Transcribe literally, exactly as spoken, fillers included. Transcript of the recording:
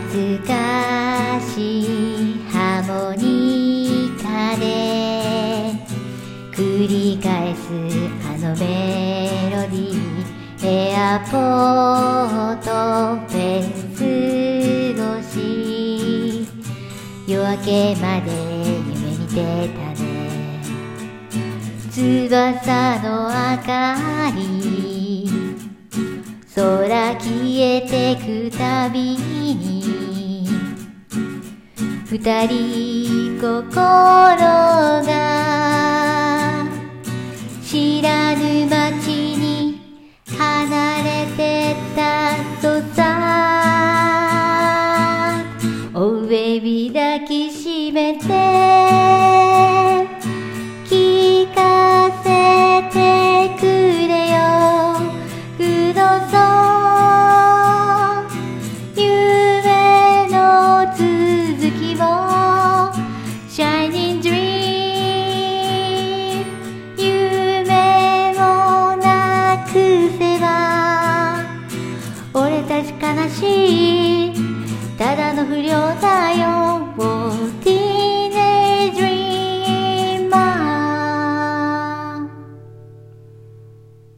懐かしいハーモニカで繰り返すあのメロディー、エアポートフェンス越し、夜明けまで夢見てたね。翼の明かり、空消えてくたびに二人心が知らぬ街に離れてったとさ。 Oh baby 抱きしめて聞かせてくれよ、くどそう夢の続きを Shining Dream、 夢をなくせば俺たち悲しいただの不良だよ。